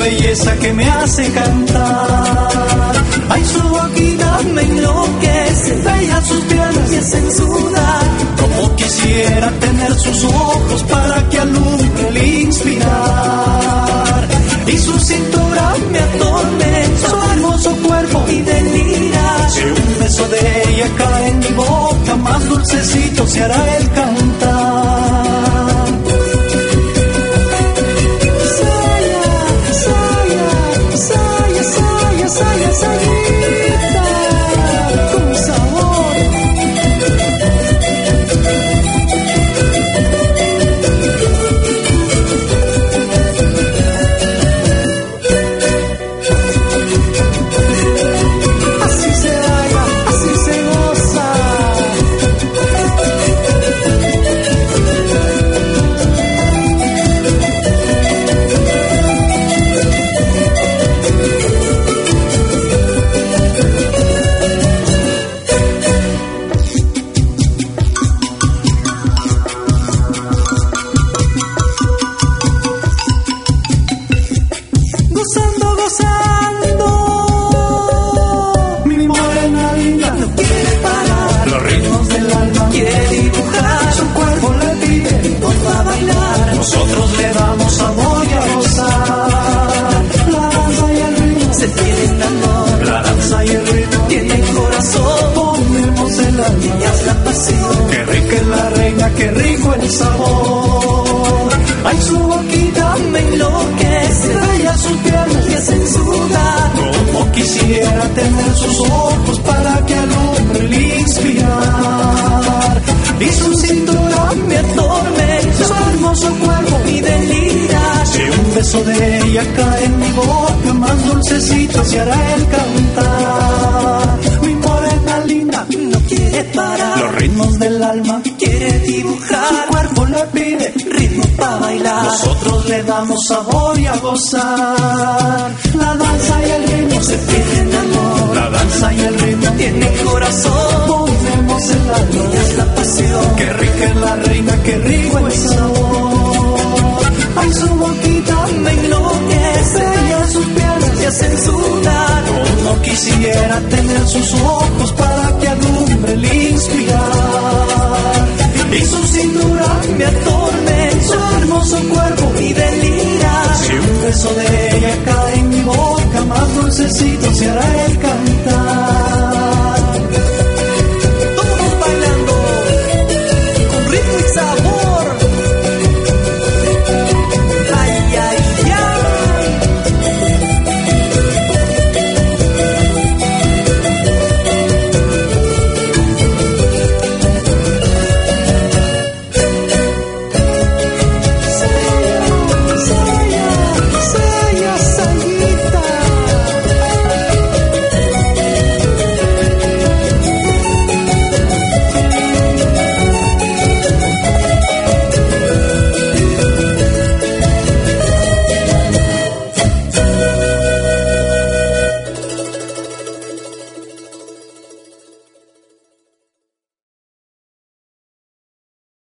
belleza que me hace cantar. Ay, su boquita me enloquece, bella sus piernas me hacen sudar. Como quisiera tener sus ojos para que alumbre el inspirar. Y su cintura me atormenta, su hermoso cuerpo y delira. Si un beso de ella cae en mi boca, más dulcecito se hará el cantar. Sayita, con sabor. Así se baila, así se goza. Nosotros le damos amor y a gozar. La danza y el ritmo se tienen amor. La danza y el ritmo tienen corazón. Ponemos el alma y haz la pasión. Qué rica es la reina, qué rico el sabor. Ay, su boquita me enloquece, bella sus piernas me hacen sudar. Como quisiera tener sus ojos para que alumbre el inspirar. Y su cintura me atormenta, su hermoso cuerpo y delira. Si un beso de ella cae en mi boca, más dulcecito se hará el cantar. Mi morena linda no quiere parar, los ritmos del alma quiere dibujar. Su cuerpo le pide ritmo para bailar. Nosotros le damos sabor y a gozar. La danza y el ritmo se tienen amor. La danza y el ritmo tienen corazón. Ponemos el alma y es la pasión. Qué rica es la reina, qué rico el sabor. Ay, su boquita me enloquece, ella sus piernas me hacen sudar. Como quisiera tener sus ojos para que alumbre el inspirar. Y su cintura me atormenta, su hermoso cuerpo y delira. Si un beso de ella cae en mi boca, más dulcecito se hará el cantar.